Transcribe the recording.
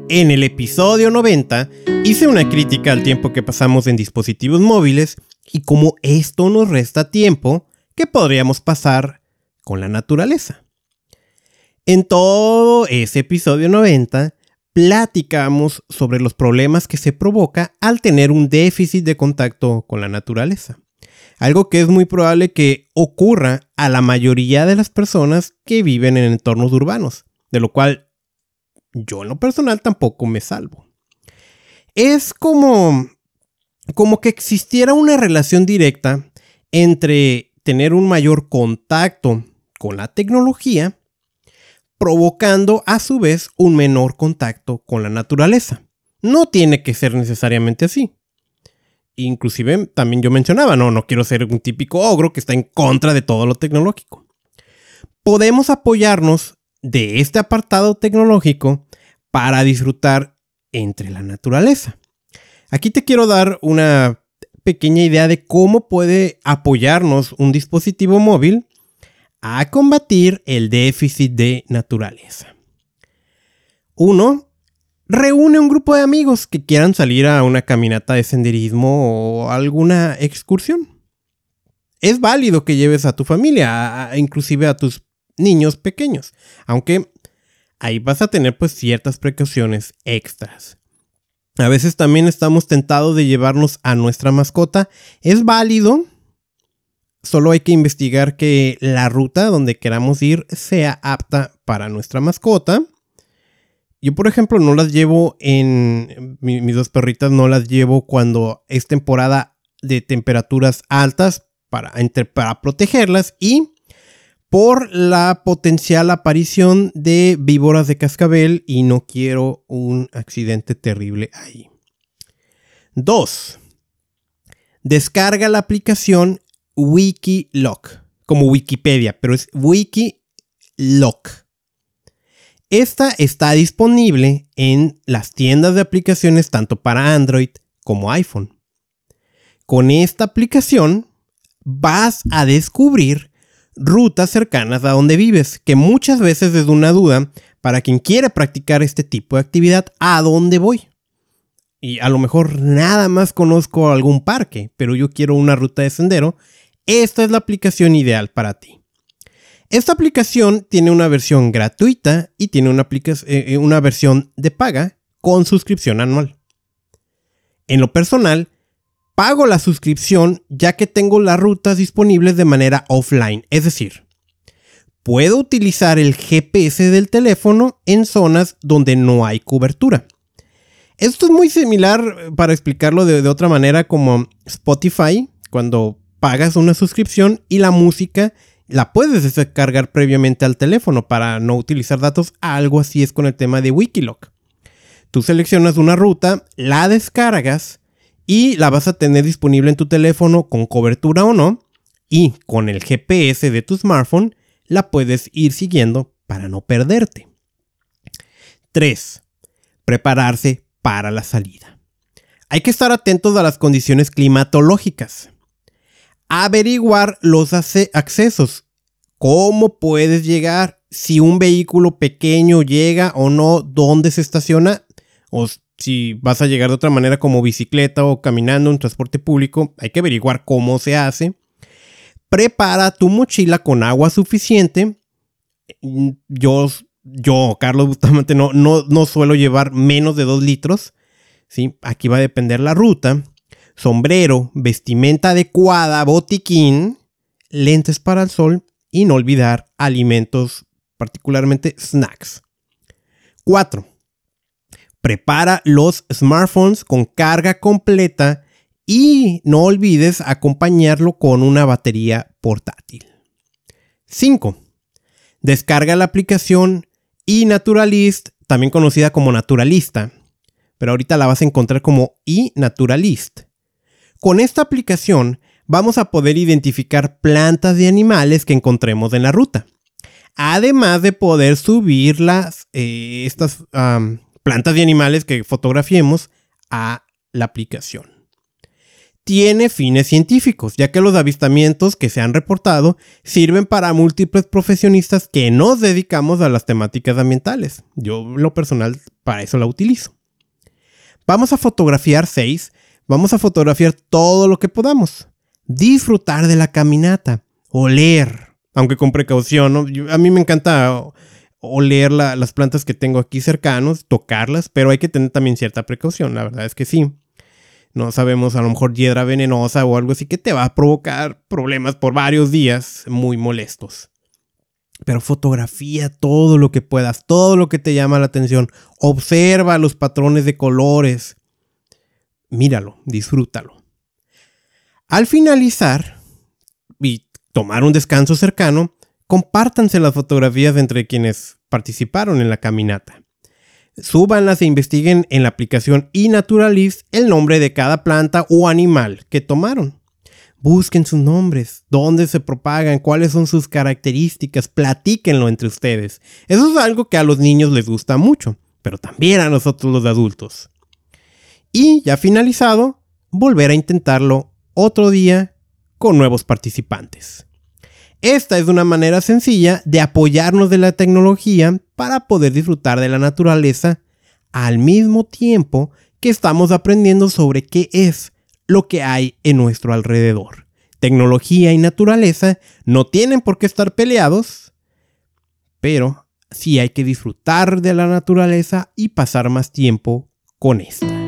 En el episodio 90 hice una crítica al tiempo que pasamos en dispositivos móviles y cómo esto nos resta tiempo que podríamos pasar con la naturaleza. En todo ese episodio 90 platicamos sobre los problemas que se provoca al tener un déficit de contacto con la naturaleza. Algo que es muy probable que ocurra a la mayoría de las personas que viven en entornos urbanos, de lo cual yo en lo personal tampoco me salvo. Es como que existiera una relación directa entre tener un mayor contacto con la tecnología, provocando a su vez un menor contacto con la naturaleza. No tiene que ser necesariamente así. Inclusive también yo mencionaba, no quiero ser un típico ogro que está en contra de todo lo tecnológico. Podemos apoyarnos de este apartado tecnológico para disfrutar entre la naturaleza. Aquí te quiero dar una pequeña idea de cómo puede apoyarnos un dispositivo móvil a combatir el déficit de naturaleza. 1. Reúne un grupo de amigos que quieran salir a una caminata de senderismo o alguna excursión. Es válido que lleves a tu familia, inclusive a tus niños pequeños, aunque ahí vas a tener pues ciertas precauciones extras. A veces también estamos tentados de llevarnos a nuestra mascota. Es válido, solo hay que investigar que la ruta donde queramos ir sea apta para nuestra mascota. Yo, por ejemplo, no las llevo mis dos perritas no las llevo cuando es temporada de temperaturas altas para protegerlas y por la potencial aparición de víboras de cascabel y no quiero un accidente terrible ahí. 2. Descarga la aplicación Wikiloc, como Wikipedia, pero es Wikiloc. Esta está disponible en las tiendas de aplicaciones tanto para Android como iPhone. Con esta aplicación vas a descubrir rutas cercanas a donde vives, que muchas veces es una duda para quien quiere practicar este tipo de actividad. ¿A dónde voy? Y a lo mejor nada más conozco algún parque, pero yo quiero una ruta de sendero. Esta es la aplicación ideal para ti. Esta aplicación tiene una versión gratuita y tiene una versión de paga con suscripción anual. En lo personal, pago la suscripción ya que tengo las rutas disponibles de manera offline, es decir, puedo utilizar el GPS del teléfono en zonas donde no hay cobertura. Esto es muy similar, para explicarlo de otra manera, como Spotify, cuando pagas una suscripción y la música la puedes descargar previamente al teléfono para no utilizar datos. Algo así es con el tema de Wikiloc. Tú seleccionas una ruta, la descargas y la vas a tener disponible en tu teléfono con cobertura o no, y con el GPS de tu smartphone la puedes ir siguiendo para no perderte. 3. Prepararse para la salida. Hay que estar atentos a las condiciones climatológicas. Averiguar los accesos. ¿Cómo puedes llegar? Si un vehículo pequeño llega o no, dónde se estaciona, o si vas a llegar de otra manera como bicicleta o caminando en transporte público, hay que averiguar cómo se hace. Prepara tu mochila con agua suficiente. Yo Carlos, justamente no suelo llevar menos de 2 litros. ¿Sí? Aquí va a depender la ruta. Sombrero, vestimenta adecuada, botiquín, lentes para el sol y no olvidar alimentos, particularmente snacks. 4. Prepara los smartphones con carga completa y no olvides acompañarlo con una batería portátil. 5. Descarga la aplicación iNaturalist, también conocida como Naturalista, pero ahorita la vas a encontrar como iNaturalist. Con esta aplicación vamos a poder identificar plantas y animales que encontremos en la ruta. Además de poder subir estas plantas y animales que fotografiemos a la aplicación. tiene fines científicos, ya que los avistamientos que se han reportado sirven para múltiples profesionistas que nos dedicamos a las temáticas ambientales. Yo, en lo personal, para eso la utilizo. Vamos a fotografiar 6. Vamos a fotografiar todo lo que podamos. Disfrutar de la caminata. Oler, aunque con precaución, ¿no? A mí me encanta oler las plantas que tengo aquí cercanos, tocarlas, pero hay que tener también cierta precaución, la verdad es que sí. No sabemos, a lo mejor hiedra venenosa o algo así que te va a provocar problemas por varios días muy molestos. Pero fotografía todo lo que puedas, todo lo que te llama la atención. Observa los patrones de colores. Míralo, disfrútalo. Al finalizar y tomar un descanso cercano, compártanse las fotografías entre quienes participaron en la caminata. Súbanlas e investiguen en la aplicación iNaturalist el nombre de cada planta o animal que tomaron. Busquen sus nombres, dónde se propagan, cuáles son sus características, platíquenlo entre ustedes. Eso es algo que a los niños les gusta mucho, pero también a nosotros los adultos. Y ya finalizado, volver a intentarlo otro día con nuevos participantes. Esta es una manera sencilla de apoyarnos de la tecnología para poder disfrutar de la naturaleza al mismo tiempo que estamos aprendiendo sobre qué es lo que hay en nuestro alrededor. Tecnología y naturaleza no tienen por qué estar peleados, pero sí hay que disfrutar de la naturaleza y pasar más tiempo con esta.